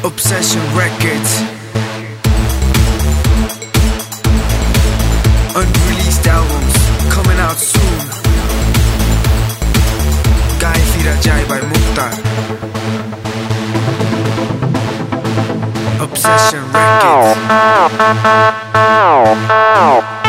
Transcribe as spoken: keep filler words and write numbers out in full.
Obsession Records. Unreleased albums coming out soon. Gaye Fir Jai by Mukhtar. Obsession Records.